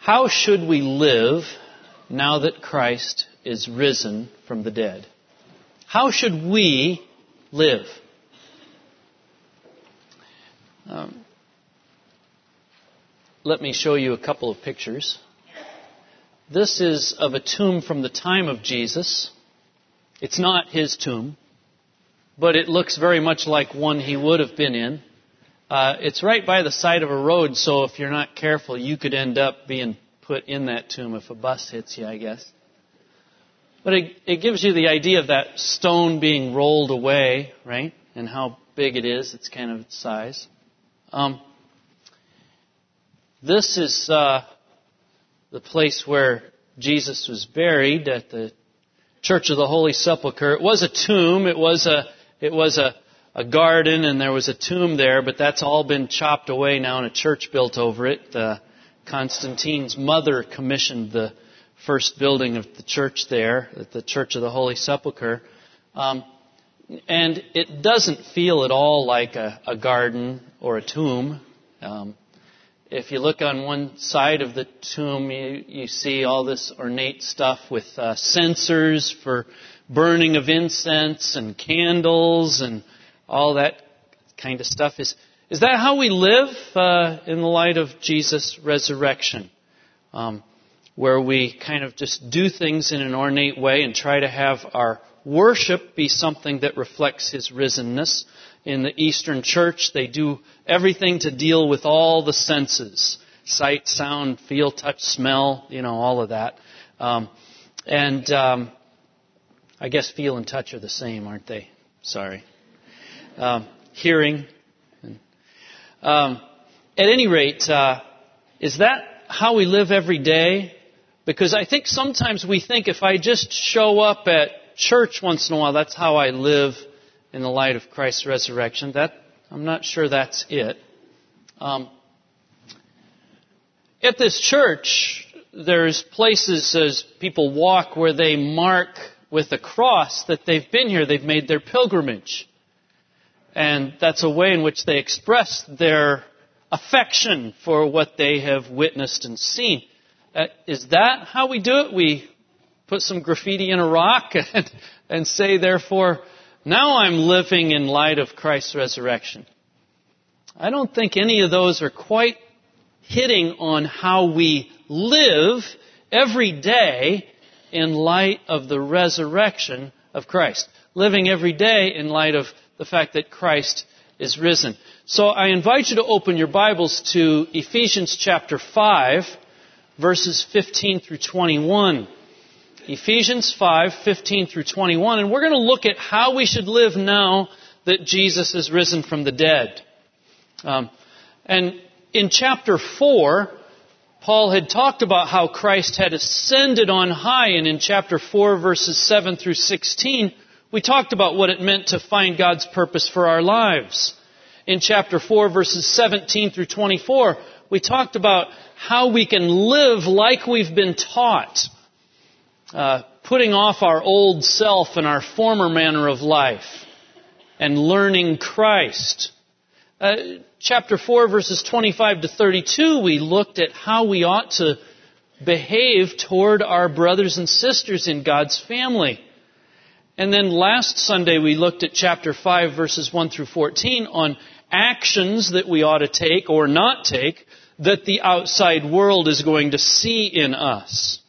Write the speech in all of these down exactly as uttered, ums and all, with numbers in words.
How should we live now that Christ is risen from the dead? How should we live? Um, let me show you a couple of pictures. This is of a tomb from the time of Jesus. It's not his tomb, but it looks very much like one he would have been in. Uh, it's right by the side of a road, so if you're not careful, you could end up being put in that tomb if a bus hits you, I guess. But it, it gives you the idea of that stone being rolled away, right? And how big it is. It's kind of its size. Um, this is uh, the place where Jesus was buried at the Church of the Holy Sepulchre. It was a tomb. It was a it was a, a garden, and there was a tomb there. But that's all been chopped away now, and a church built over it. Uh, Constantine's mother commissioned the first building of the church there, at the Church of the Holy Sepulchre. Um, and it doesn't feel at all like a, a garden or a tomb. Um, if you look on one side of the tomb, you, you see all this ornate stuff with uh, censers for burning of incense and candles and all that kind of stuff. Is is that how we live uh, in the light of Jesus' resurrection? Um, where we kind of just do things in an ornate way and try to have our worship be something that reflects His risenness. In the Eastern Church, they do everything to deal with all the senses. Sight, sound, feel, touch, smell, you know, all of that. Um, and um, I guess feel and touch are the same, aren't they? Sorry. Um, hearing. Um, at any rate, uh, is that how we live every day? Because I think sometimes we think if I just show up at church once in a while, that's how I live in the light of Christ's resurrection. That I'm not sure that's it. Um, at this church, there's places as people walk where they mark with a cross that they've been here. They've made their pilgrimage. And that's a way in which they express their affection for what they have witnessed and seen. Uh, is that how we do it? We put some graffiti in a rock and, and say, therefore, now I'm living in light of Christ's resurrection. I don't think any of those are quite hitting on how we live every day in light of the resurrection of Christ. Living every day in light of the fact that Christ is risen. So I invite you to open your Bibles to Ephesians chapter five, verses fifteen through twenty-one. Ephesians five, fifteen through twenty-one. And we're going to look at how we should live now that Jesus is risen from the dead. Um, and in chapter four, Paul had talked about how Christ had ascended on high. And in chapter four, verses seven through sixteen, we talked about what it meant to find God's purpose for our lives. In chapter four, verses seventeen through twenty-four, we talked about how we can live like we've been taught. Uh, putting off our old self and our former manner of life and learning Christ. Uh, chapter four, verses twenty-five to thirty-two, we looked at how we ought to behave toward our brothers and sisters in God's family. And then last Sunday we looked at chapter five, verses one through fourteen on actions that we ought to take or not take that the outside world is going to see in us.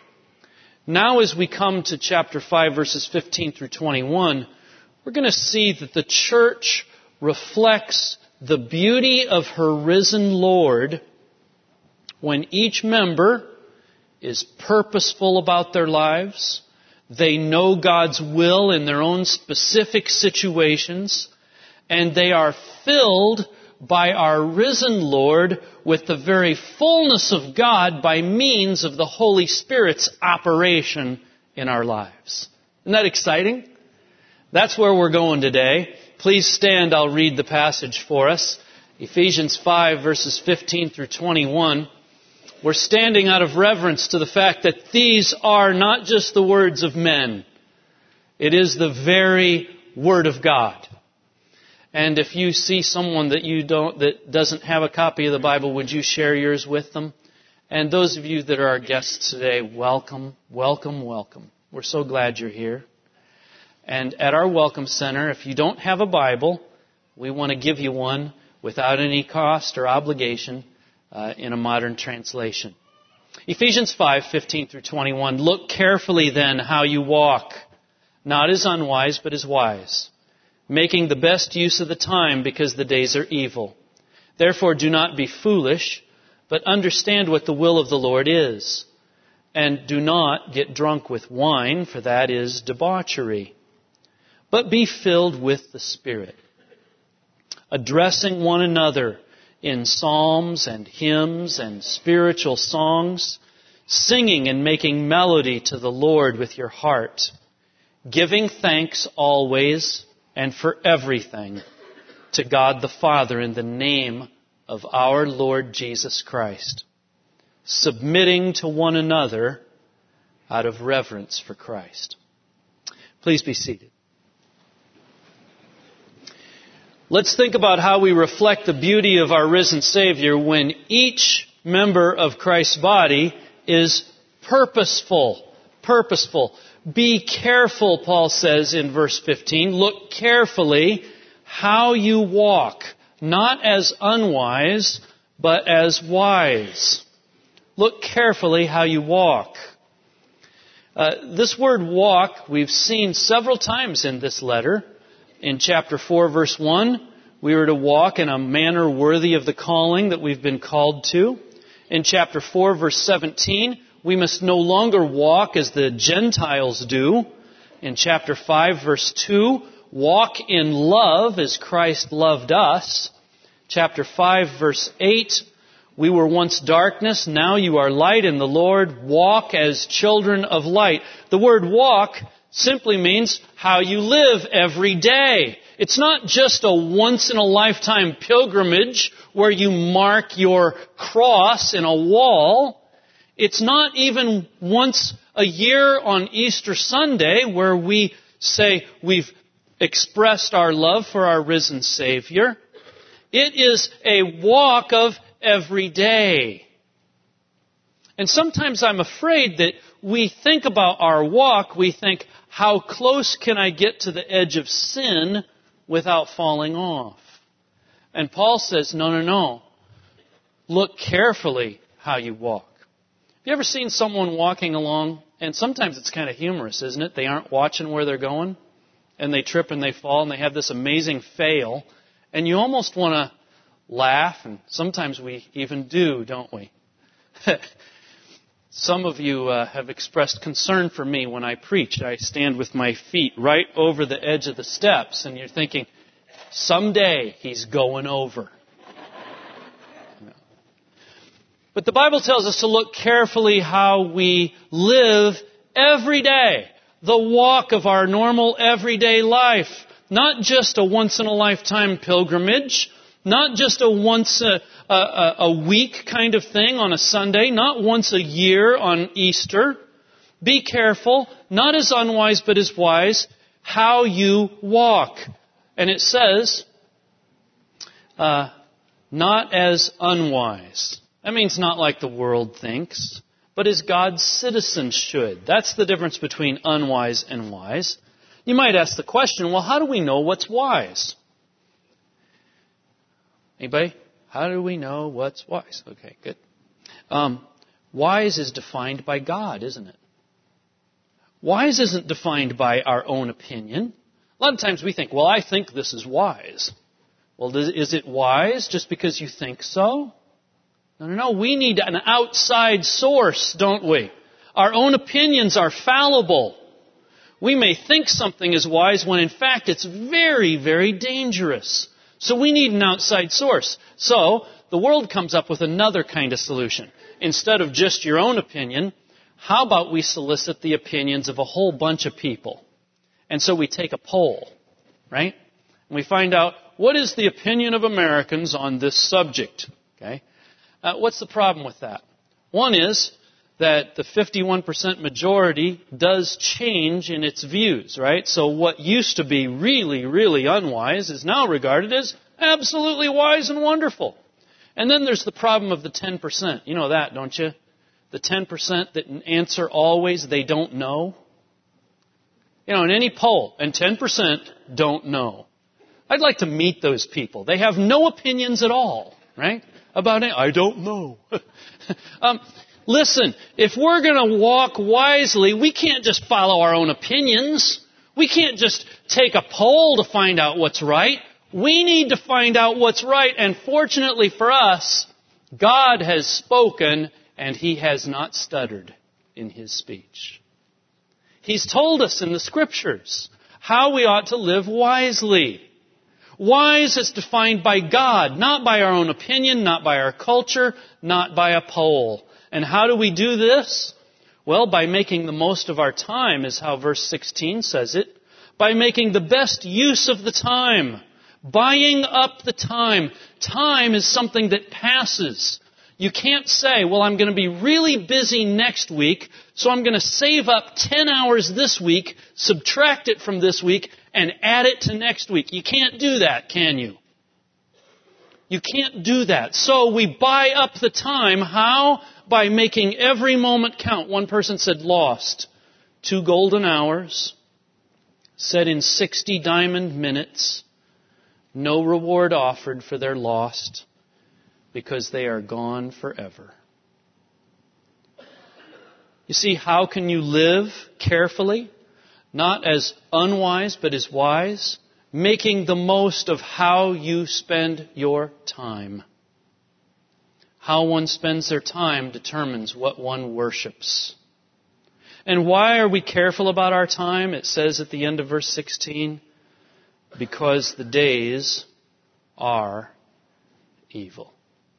Now as we come to chapter five, verses fifteen through twenty-one, we're going to see that the church reflects the beauty of her risen Lord when each member is purposeful about their lives. They know God's will in their own specific situations, and they are filled by our risen Lord with the very fullness of God by means of the Holy Spirit's operation in our lives. Isn't that exciting? That's where we're going today. Please stand, I'll read the passage for us. Ephesians five, verses fifteen through twenty-one. We're standing out of reverence to the fact that these are not just the words of men. It is the very Word of God. And if you see someone that you don't, that doesn't have a copy of the Bible, would you share yours with them? And those of you that are our guests today, welcome, welcome, welcome. We're so glad you're here. And at our Welcome Center, if you don't have a Bible, we want to give you one without any cost or obligation uh, in a modern translation. Ephesians five, fifteen through twenty-one. Look carefully then how you walk, not as unwise, but as wise, making the best use of the time because the days are evil. Therefore do not be foolish, but understand what the will of the Lord is. And do not get drunk with wine, for that is debauchery. But be filled with the Spirit, addressing one another in psalms and hymns and spiritual songs, singing and making melody to the Lord with your heart, giving thanks always and for everything to God the Father in the name of our Lord Jesus Christ, submitting to one another out of reverence for Christ. Please be seated. Let's think about how we reflect the beauty of our risen Savior when each member of Christ's body is purposeful. Purposeful. Be careful, Paul says in verse fifteen. Look carefully how you walk, not as unwise, but as wise. Look carefully how you walk. Uh, this word walk we've seen several times in this letter. In chapter four, verse one, we were to walk in a manner worthy of the calling that we've been called to. In chapter four, verse seventeen, we must no longer walk as the Gentiles do. In chapter five, verse two, walk in love as Christ loved us. Chapter five, verse eight, we were once darkness, now you are light in the Lord. Walk as children of light. The word walk simply means how you live every day. It's not just a once-in-a-lifetime pilgrimage where you mark your cross in a wall. It's not even once a year on Easter Sunday where we say we've expressed our love for our risen Savior. It is a walk of every day. And sometimes I'm afraid that we think about our walk, we think, how close can I get to the edge of sin without falling off? And Paul says, no, no, no. Look carefully how you walk. Have you ever seen someone walking along? And sometimes it's kind of humorous, isn't it? They aren't watching where they're going. And they trip and they fall and they have this amazing fail. And you almost want to laugh. And sometimes we even do, don't we? Some of you uh, have expressed concern for me when I preach. I stand with my feet right over the edge of the steps, and you're thinking, someday he's going over. But the Bible tells us to look carefully how we live every day, the walk of our normal everyday life, not just a once-in-a-lifetime pilgrimage, not just a once a, a, a week kind of thing on a Sunday, not once a year on Easter. Be careful, not as unwise but as wise, how you walk. And it says, uh, not as unwise. That means not like the world thinks, but as God's citizens should. That's the difference between unwise and wise. You might ask the question, well, how do we know what's wise? Anybody? How do we know what's wise? Okay, good. Um, wise is defined by God, isn't it? Wise isn't defined by our own opinion. A lot of times we think, well, I think this is wise. Well, is it wise just because you think so? No, no, no. We need an outside source, don't we? Our own opinions are fallible. We may think something is wise when in fact it's very, very dangerous. So we need an outside source. So the world comes up with another kind of solution. Instead of just your own opinion, how about we solicit the opinions of a whole bunch of people? And so we take a poll, right? And we find out, what is the opinion of Americans on this subject? Okay. Uh, what's the problem with that? One is that the fifty-one percent majority does change in its views, right? So what used to be really, really unwise is now regarded as absolutely wise and wonderful. And then there's the problem of the ten percent. You know that, don't you? The ten percent that answer always they don't know. You know, in any poll, and ten percent don't know. I'd like to meet those people. They have no opinions at all, right? About it. I don't know. um, listen, if we're going to walk wisely, we can't just follow our own opinions. We can't just take a poll to find out what's right. We need to find out what's right. And fortunately for us, God has spoken and He has not stuttered in His speech. He's told us in the Scriptures how we ought to live wisely. Wise is defined by God, not by our own opinion, not by our culture, not by a poll. And how do we do this? Well, by making the most of our time, is how verse sixteen says it. By making the best use of the time. Buying up the time. Time is something that passes. You can't say, well, I'm going to be really busy next week, so I'm going to save up ten hours this week, subtract it from this week, and add it to next week. You can't do that, can you? You can't do that. So we buy up the time. How? By making every moment count. One person said lost two golden hours, set in sixty diamond minutes, no reward offered for their lost, because they are gone forever. You see, how can you live carefully? Not as unwise, but as wise. Making the most of how you spend your time. How one spends their time determines what one worships. And why are we careful about our time? It says at the end of verse sixteen, because the days are evil.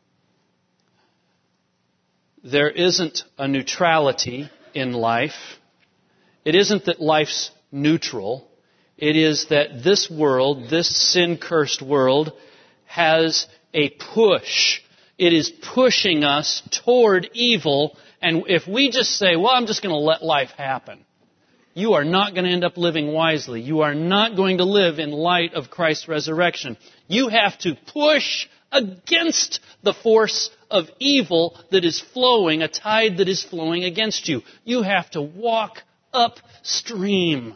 There isn't a neutrality in life. It isn't that life's neutral. It is that this world, this sin-cursed world, has a push. It is pushing us toward evil. And if we just say, well, I'm just going to let life happen, you are not going to end up living wisely. You are not going to live in light of Christ's resurrection. You have to push against the force of evil that is flowing, a tide that is flowing against you. You have to walk upstream.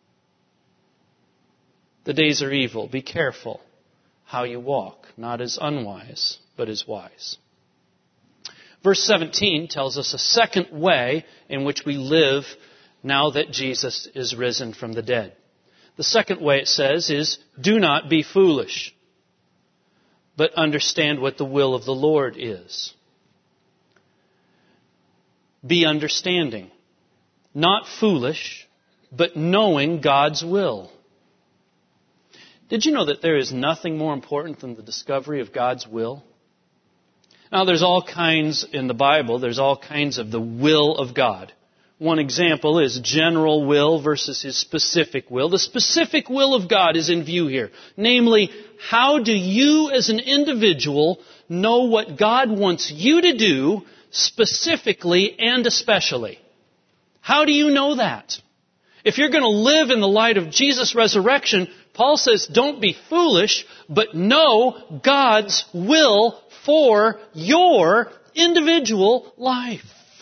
The days are evil. Be careful how you walk, not as unwise, but as wise. Verse seventeen tells us a second way in which we live now that Jesus is risen from the dead. The second way, it says, is do not be foolish, but understand what the will of the Lord is. Be understanding. Not foolish, but knowing God's will. Did you know that there is nothing more important than the discovery of God's will? Now, there's all kinds in the Bible, there's all kinds of the will of God. One example is general will versus His specific will. The specific will of God is in view here. Namely, how do you as an individual know what God wants you to do specifically and especially? How do you know that? If you're going to live in the light of Jesus' resurrection, Paul says, don't be foolish, but know God's will for your individual life.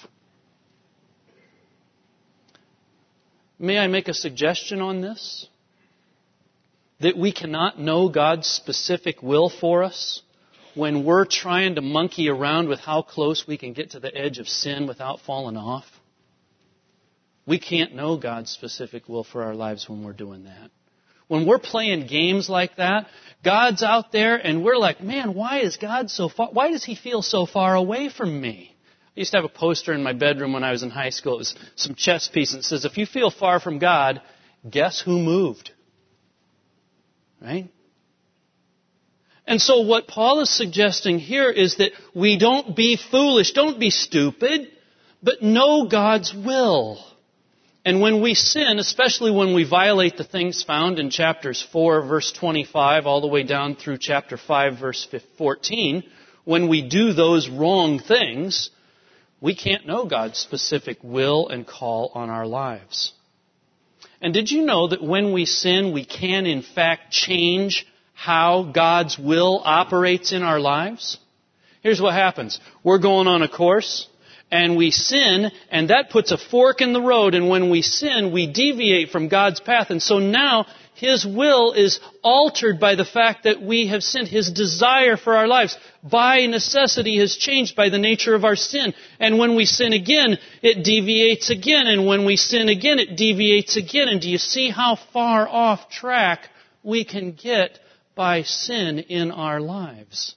May I make a suggestion on this? That we cannot know God's specific will for us when we're trying to monkey around with how close we can get to the edge of sin without falling off. We can't know God's specific will for our lives when we're doing that. When we're playing games like that, God's out there and we're like, man, why is God so far? Why does He feel so far away from me? I used to have a poster in my bedroom when I was in high school. It was some chess piece and it says, if you feel far from God, guess who moved? Right? And so what Paul is suggesting here is that we don't be foolish, don't be stupid, but know God's will. And when we sin, especially when we violate the things found in chapters four, verse twenty-five, all the way down through chapter five, verse fourteen, when we do those wrong things, we can't know God's specific will and call on our lives. And did you know that when we sin, we can in fact change how God's will operates in our lives? Here's what happens. We're going on a course, and we sin, and that puts a fork in the road, and when we sin, we deviate from God's path. And so now, His will is altered by the fact that we have sinned. His desire for our lives, by necessity, has changed by the nature of our sin. And when we sin again, it deviates again. And when we sin again, it deviates again. And do you see how far off track we can get by sin in our lives?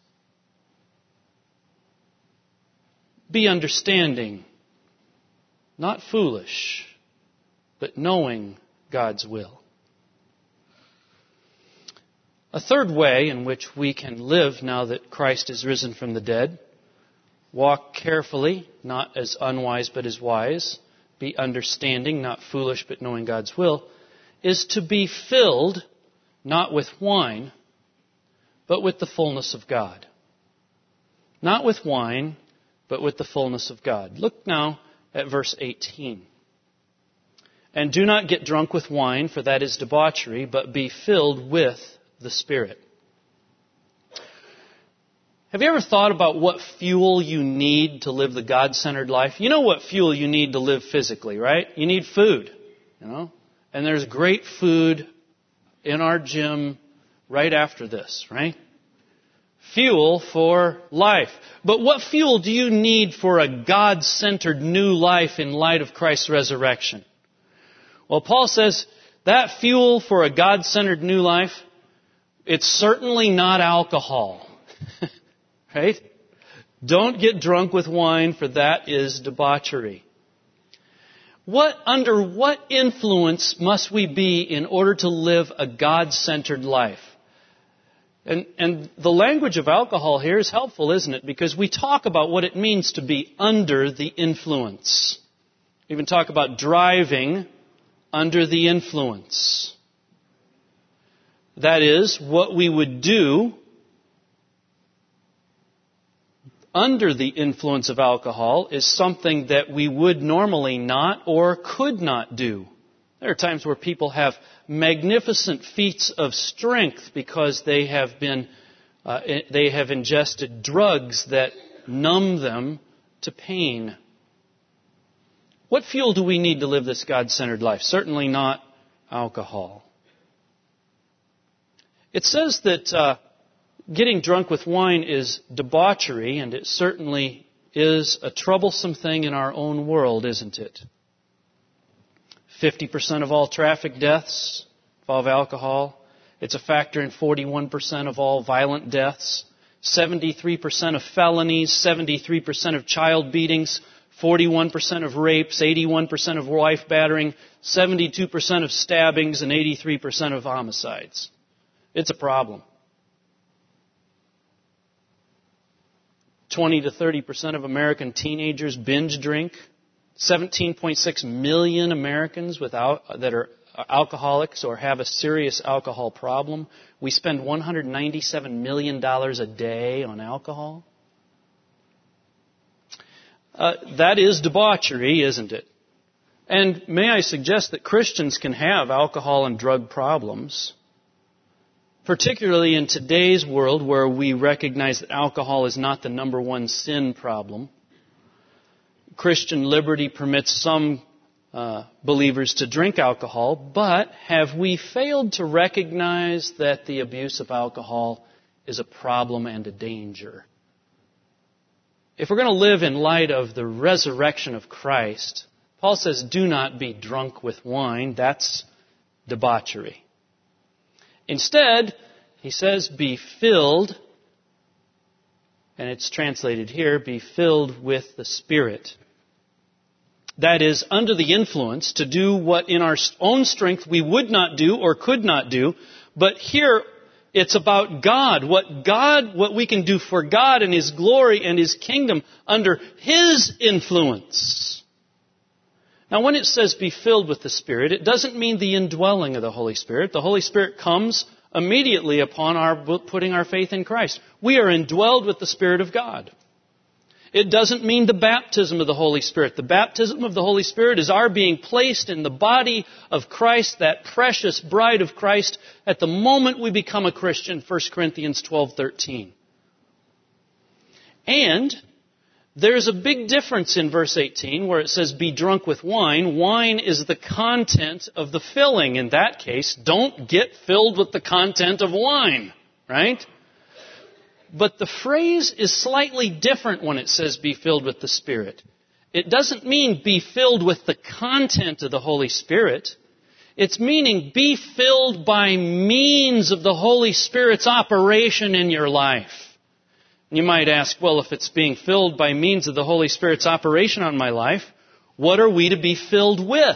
Be understanding, not foolish, but knowing God's will. A third way in which we can live now that Christ is risen from the dead: walk carefully, not as unwise but as wise. Be understanding, not foolish but knowing God's will, is to be filled, not with wine, but with the fullness of God. Not with wine, but with the fullness of God. Look now at verse eighteen. And do not get drunk with wine, for that is debauchery, but be filled with the Spirit. Have you ever thought about what fuel you need to live the God-centered life? You know what fuel you need to live physically, right? You need food, you know? And there's great food in our gym right after this, right? Fuel for life. But what fuel do you need for a God-centered new life in light of Christ's resurrection? Well, Paul says that fuel for a God-centered new life, it's certainly not alcohol. Right? Don't get drunk with wine, for that is debauchery. What, under what influence must we be in order to live a God-centered life? And, and the language of alcohol here is helpful, isn't it? Because we talk about what it means to be under the influence. We even talk about driving under the influence. That is, what we would do under the influence of alcohol is something that we would normally not or could not do. There are times where people have magnificent feats of strength because they have been, uh, they have ingested drugs that numb them to pain. What fuel do we need to live this God-centered life? Certainly not alcohol. It says that uh, getting drunk with wine is debauchery, and it certainly is a troublesome thing in our own world, isn't it? fifty percent of all traffic deaths involve alcohol. It's a factor in forty-one percent of all violent deaths. seventy-three percent of felonies, seventy-three percent of child beatings, forty-one percent of rapes, eighty-one percent of wife battering, seventy-two percent of stabbings, and eighty-three percent of homicides. It's a problem. twenty to thirty percent of American teenagers binge drink. seventeen point six million Americans without, that are alcoholics or have a serious alcohol problem. We spend one hundred ninety-seven million dollars a day on alcohol. Uh, that is debauchery, isn't it? And may I suggest that Christians can have alcohol and drug problems, particularly in today's world where we recognize that alcohol is not the number one sin problem. Christian liberty permits some uh, believers to drink alcohol, but have we failed to recognize that the abuse of alcohol is a problem and a danger? If we're going to live in light of the resurrection of Christ, Paul says, do not be drunk with wine. That's debauchery. Instead, he says, be filled, and it's translated here, be filled with the Spirit. That is, under the influence, to do what in our own strength we would not do or could not do. But here, it's about God. What God, what we can do for God and His glory and His kingdom under His influence. Now, when it says be filled with the Spirit, it doesn't mean the indwelling of the Holy Spirit. The Holy Spirit comes immediately upon our putting our faith in Christ. We are indwelled with the Spirit of God. It doesn't mean the baptism of the Holy Spirit. The baptism of the Holy Spirit is our being placed in the body of Christ, that precious bride of Christ, at the moment we become a Christian, First Corinthians twelve thirteen. And there's a big difference in verse eighteen where it says, be drunk with wine. Wine is the content of the filling. In that case, don't get filled with the content of wine, right? But the phrase is slightly different when it says be filled with the Spirit. It doesn't mean be filled with the content of the Holy Spirit. It's meaning be filled by means of the Holy Spirit's operation in your life. You might ask, well, if it's being filled by means of the Holy Spirit's operation on my life, what are we to be filled with?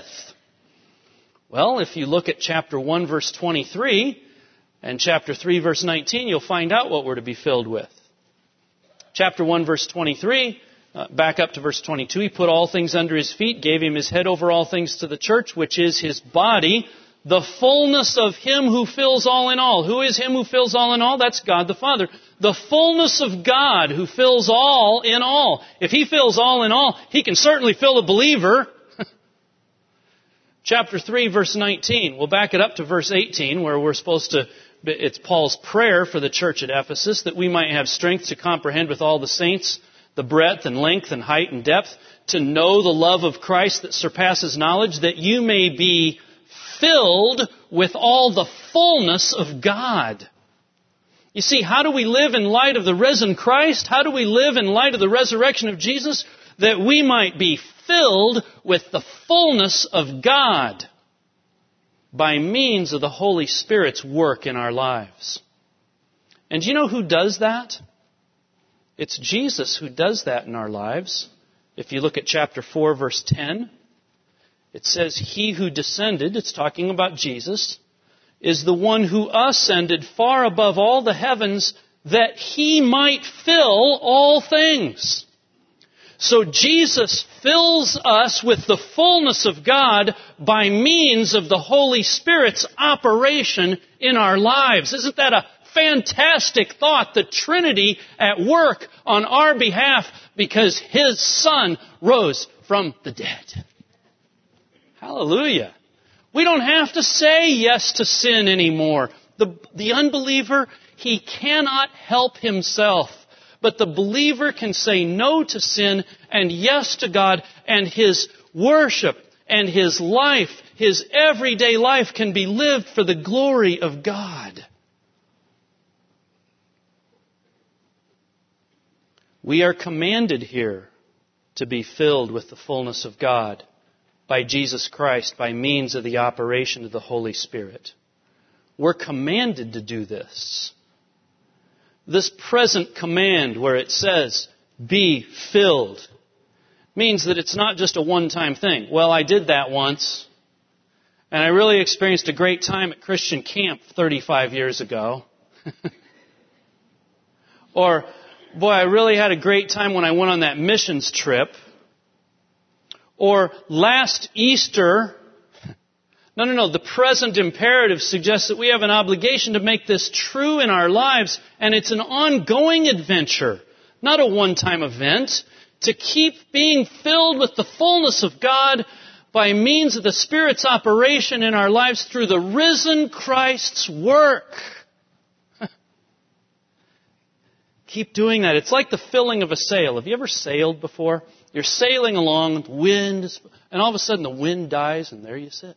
Well, if you look at chapter one, verse twenty-three, and chapter three, verse nineteen, you'll find out what we're to be filled with. Chapter one, verse twenty-three, uh, back up to verse twenty-two, he put all things under his feet, gave him his head over all things to the church, which is his body, the fullness of him who fills all in all. Who is him who fills all in all? That's God the Father. The fullness of God who fills all in all. If he fills all in all, he can certainly fill a believer. Chapter three, verse nineteen. We'll back it up to verse eighteen, where we're supposed to, it's Paul's prayer for the church at Ephesus, that we might have strength to comprehend with all the saints the breadth and length and height and depth, to know the love of Christ that surpasses knowledge, that you may be filled with all the fullness of God. You see, how do we live in light of the risen Christ? How do we live in light of the resurrection of Jesus? That we might be filled with the fullness of God by means of the Holy Spirit's work in our lives. And do you know who does that? It's Jesus who does that in our lives. If you look at chapter four, verse ten, it says, he who descended, it's talking about Jesus, is the one who ascended far above all the heavens that he might fill all things. So Jesus fills us with the fullness of God by means of the Holy Spirit's operation in our lives. Isn't that a fantastic thought? The Trinity at work on our behalf because his Son rose from the dead. Hallelujah. We don't have to say yes to sin anymore. The, the unbeliever, he cannot help himself. But the believer can say no to sin and yes to God, and his worship and his life, his everyday life can be lived for the glory of God. We are commanded here to be filled with the fullness of God by Jesus Christ by means of the operation of the Holy Spirit. We're commanded to do this. This present command where it says, be filled, means that it's not just a one-time thing. Well, I did that once, and I really experienced a great time at Christian camp thirty-five years ago. Or, boy, I really had a great time when I went on that missions trip. Or, last Easter. No, no, no. The present imperative suggests that we have an obligation to make this true in our lives, and it's an ongoing adventure, not a one-time event, to keep being filled with the fullness of God by means of the Spirit's operation in our lives through the risen Christ's work. Keep doing that. It's like the filling of a sail. Have you ever sailed before? You're sailing along, the wind, and all of a sudden the wind dies, and there you sit.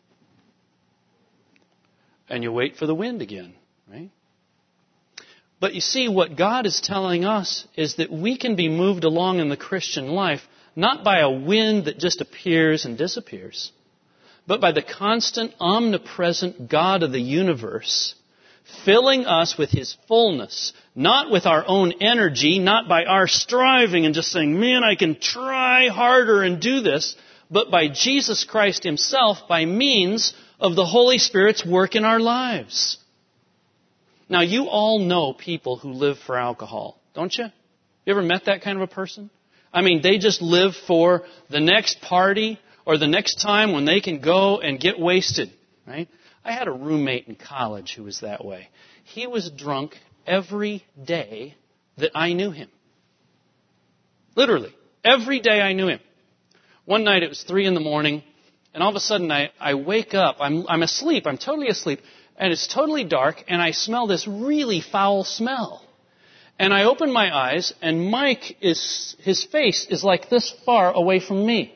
And you wait for the wind again, right? But you see, what God is telling us is that we can be moved along in the Christian life not by a wind that just appears and disappears, but by the constant, omnipresent God of the universe filling us with His fullness, not with our own energy, not by our striving and just saying, man, I can try harder and do this, but by Jesus Christ Himself by means of the Holy Spirit's work in our lives. Now, you all know people who live for alcohol, don't you? You ever met that kind of a person? I mean, they just live for the next party or the next time when they can go and get wasted, right? I had a roommate in college who was that way. He was drunk every day that I knew him. Literally, every day I knew him. One night it was three in the morning, and all of a sudden I, I wake up. I'm, I'm asleep. I'm totally asleep. And it's totally dark, and I smell this really foul smell. And I open my eyes, and Mike is, his face is like this far away from me.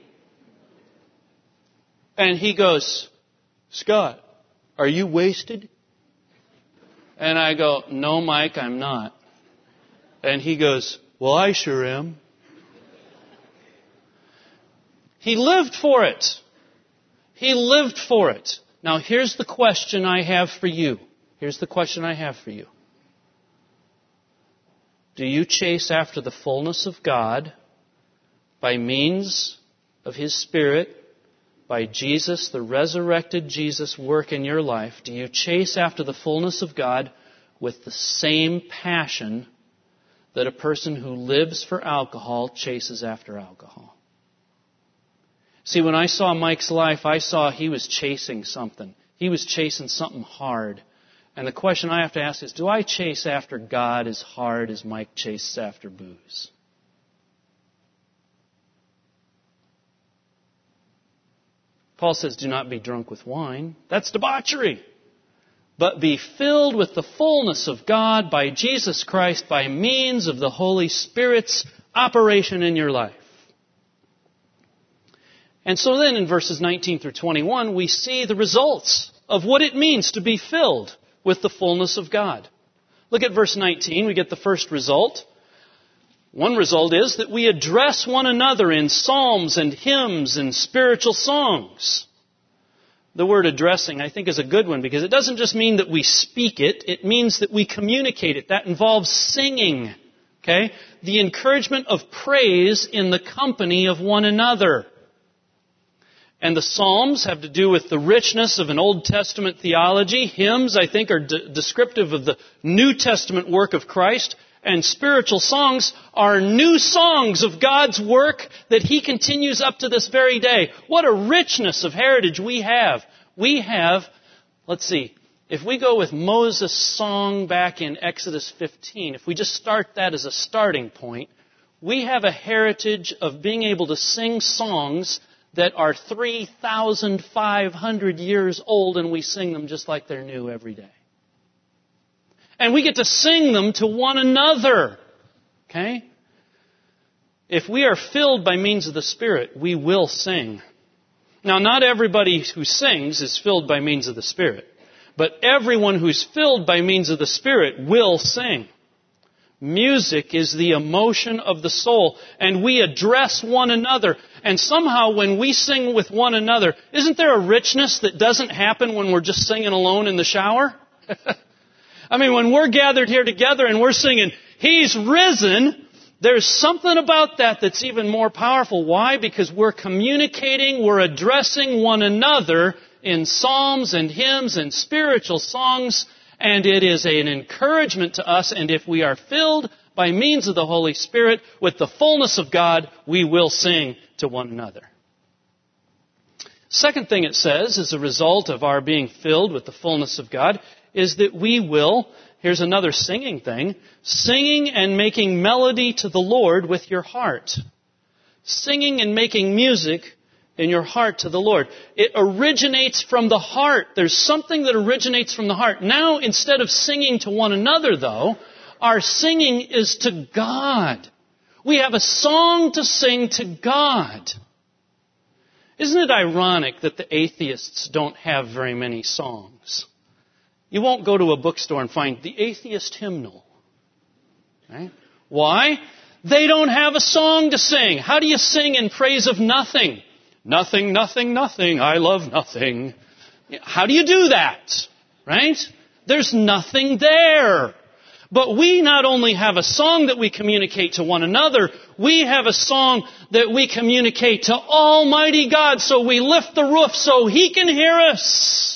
And he goes, Scott, are you wasted? And I go, no, Mike, I'm not. And he goes, well, I sure am. He lived for it. He lived for it. Now, here's the question I have for you. Here's the question I have for you. Do you chase after the fullness of God by means of His Spirit, by Jesus, the resurrected Jesus, work in your life? Do you chase after the fullness of God with the same passion that a person who lives for alcohol chases after alcohol? See, when I saw Mike's life, I saw he was chasing something. He was chasing something hard. And the question I have to ask is, do I chase after God as hard as Mike chases after booze? Paul says, do not be drunk with wine. That's debauchery. But be filled with the fullness of God by Jesus Christ by means of the Holy Spirit's operation in your life. And so then in verses nineteen through twenty-one, we see the results of what it means to be filled with the fullness of God. Look at verse nineteen. We get the first result. One result is that we address one another in psalms and hymns and spiritual songs. The word addressing, I think, is a good one because it doesn't just mean that we speak it. It means that we communicate it. That involves singing. Okay? The encouragement of praise in the company of one another. And the Psalms have to do with the richness of an Old Testament theology. Hymns, I think, are de- descriptive of the New Testament work of Christ. And spiritual songs are new songs of God's work that He continues up to this very day. What a richness of heritage we have. We have, let's see, if we go with Moses' song back in Exodus fifteen, if we just start that as a starting point, we have a heritage of being able to sing songs that are three thousand five hundred years old, and we sing them just like they're new every day. And we get to sing them to one another. Okay? If we are filled by means of the Spirit, we will sing. Now, not everybody who sings is filled by means of the Spirit. But everyone who's filled by means of the Spirit will sing. Music is the emotion of the soul, and we address one another. And somehow when we sing with one another, isn't there a richness that doesn't happen when we're just singing alone in the shower? I mean, when we're gathered here together and we're singing, He's risen, there's something about that that's even more powerful. Why? Because we're communicating, we're addressing one another in psalms and hymns and spiritual songs, and it is an encouragement to us. And if we are filled by means of the Holy Spirit with the fullness of God, we will sing to one another. Second thing it says as a result of our being filled with the fullness of God is that we will, here's another singing thing, singing and making melody to the Lord with your heart. Singing and making music in your heart to the Lord. It originates from the heart. There's something that originates from the heart. Now, instead of singing to one another, though, our singing is to God. We have a song to sing to God. Isn't it ironic that the atheists don't have very many songs? You won't go to a bookstore and find the atheist hymnal. Right? Why? They don't have a song to sing. How do you sing in praise of nothing? Nothing, nothing, nothing. I love nothing. How do you do that? Right? There's nothing there. But we not only have a song that we communicate to one another, we have a song that we communicate to Almighty God. So we lift the roof so He can hear us.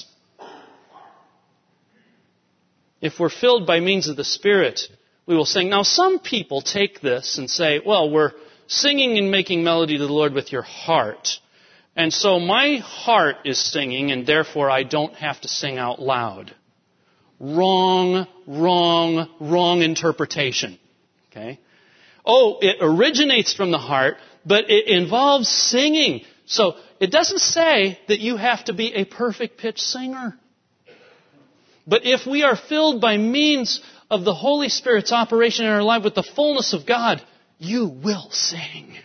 If we're filled by means of the Spirit, we will sing. Now, some people take this and say, well, we're singing and making melody to the Lord with your heart. And so my heart is singing, and therefore I don't have to sing out loud. Wrong, wrong, wrong interpretation. Okay? Oh, it originates from the heart, but it involves singing. So it doesn't say that you have to be a perfect pitch singer. But if we are filled by means of the Holy Spirit's operation in our life, with the fullness of God, you will sing.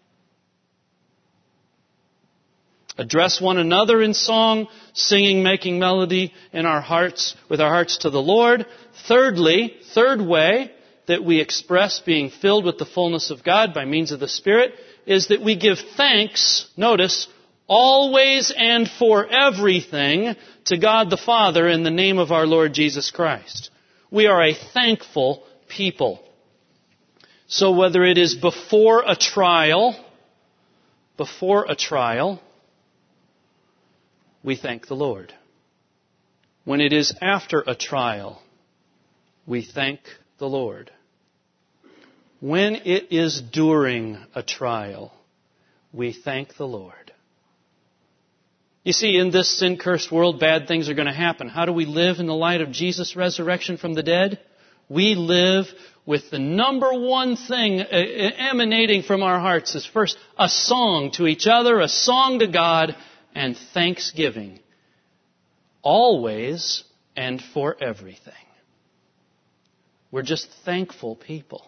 Address one another in song, singing, making melody in our hearts, with our hearts to the Lord. Thirdly, third way that we express being filled with the fullness of God by means of the Spirit is that we give thanks, notice, always and for everything to God the Father in the name of our Lord Jesus Christ. We are a thankful people. So whether it is before a trial, before a trial, we thank the Lord. When it is after a trial, we thank the Lord. When it is during a trial, we thank the Lord. You see, in this sin-cursed world, bad things are going to happen. How do we live in the light of Jesus' resurrection from the dead? We live with the number one thing emanating from our hearts is first a song to each other, a song to God, and thanksgiving. Always and for everything. We're just thankful people.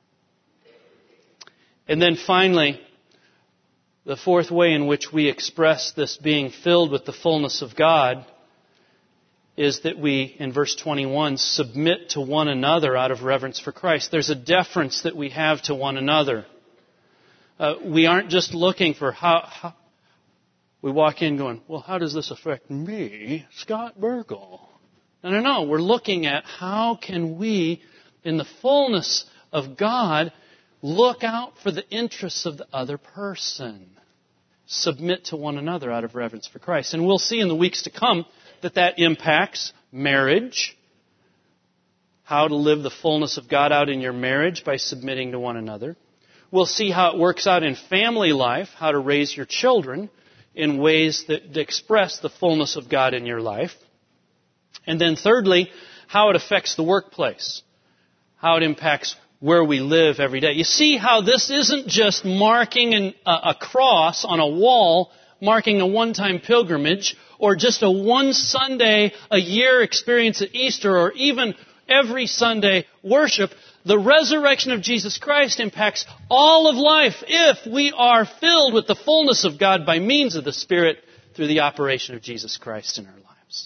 And then finally, the fourth way in which we express this being filled with the fullness of God is that we, in verse twenty-one, submit to one another out of reverence for Christ. There's a deference that we have to one another. Uh, we aren't just looking for how, how... We walk in going, well, how does this affect me, Scott Burkle? No, no, no. We're looking at how can we, in the fullness of God, look out for the interests of the other person. Submit to one another out of reverence for Christ. And we'll see in the weeks to come that that impacts marriage. How to live the fullness of God out in your marriage by submitting to one another. We'll see how it works out in family life, how to raise your children in ways that express the fullness of God in your life. And then thirdly, how it affects the workplace. How it impacts where we live every day. You see how this isn't just marking an, a, a cross on a wall, marking a one-time pilgrimage, or just a one Sunday a year experience at Easter, or even every Sunday worship. The resurrection of Jesus Christ impacts all of life if we are filled with the fullness of God by means of the Spirit through the operation of Jesus Christ in our lives.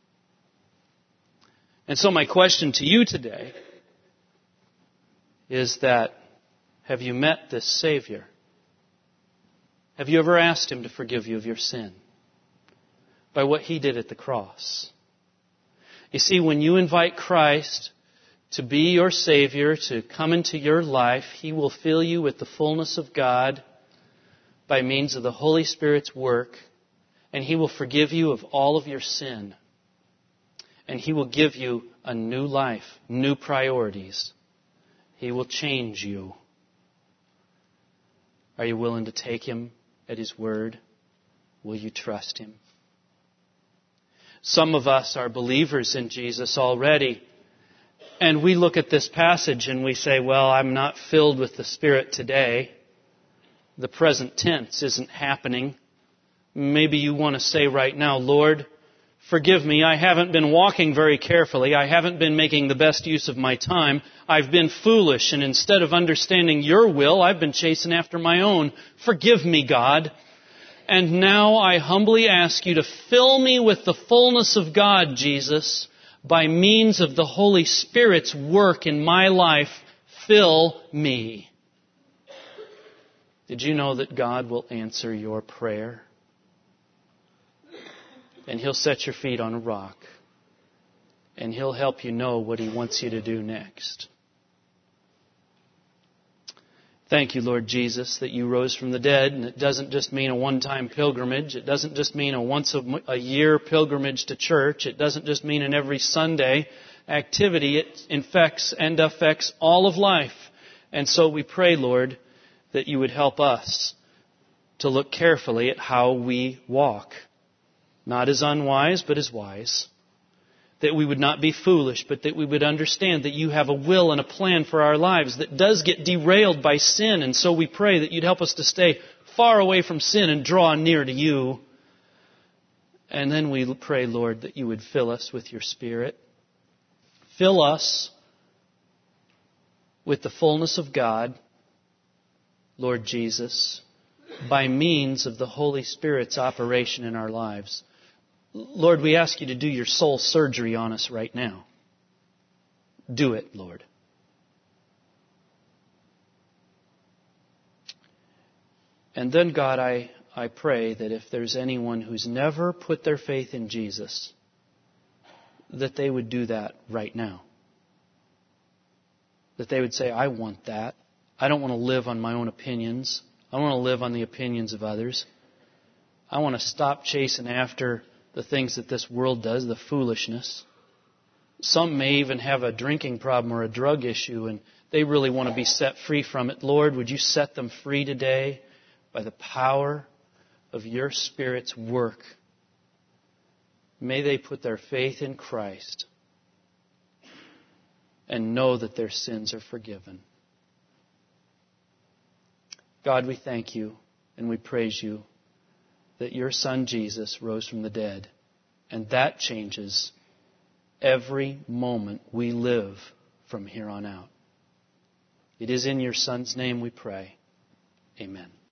And so my question to you today is that, have you met this Savior? Have you ever asked Him to forgive you of your sin by what He did at the cross? You see, when you invite Christ to be your Savior, to come into your life, He will fill you with the fullness of God by means of the Holy Spirit's work, and He will forgive you of all of your sin. And He will give you a new life, new priorities. He will change you. Are you willing to take Him at His word? Will you trust Him? Some of us are believers in Jesus already. And we look at this passage and we say, well, I'm not filled with the Spirit today. The present tense isn't happening. Maybe you want to say right now, Lord, forgive me. I haven't been walking very carefully. I haven't been making the best use of my time. I've been foolish, and instead of understanding your will, I've been chasing after my own. Forgive me, God. And now I humbly ask you to fill me with the fullness of God, Jesus, by means of the Holy Spirit's work in my life. Fill me. Did you know that God will answer your prayer? And He'll set your feet on a rock. And He'll help you know what He wants you to do next. Thank you, Lord Jesus, that you rose from the dead. And it doesn't just mean a one-time pilgrimage. It doesn't just mean a once-a-year pilgrimage to church. It doesn't just mean an every Sunday activity. It infects and affects all of life. And so we pray, Lord, that you would help us to look carefully at how we walk. Not as unwise, but as wise. That we would not be foolish, but that we would understand that you have a will and a plan for our lives that does get derailed by sin. And so we pray that you'd help us to stay far away from sin and draw near to you. And then we pray, Lord, that you would fill us with your Spirit. Fill us with the fullness of God, Lord Jesus, by means of the Holy Spirit's operation in our lives. Lord, we ask you to do your soul surgery on us right now. Do it, Lord. And then, God, I, I pray that if there's anyone who's never put their faith in Jesus, that they would do that right now. That they would say, I want that. I don't want to live on my own opinions. I don't want to live on the opinions of others. I want to stop chasing after the things that this world does, the foolishness. Some may even have a drinking problem or a drug issue, and they really want to be set free from it. Lord, would you set them free today by the power of your Spirit's work? May they put their faith in Christ and know that their sins are forgiven. God, we thank you and we praise you that your Son Jesus rose from the dead, and that changes every moment we live from here on out. It is in your Son's name we pray. Amen.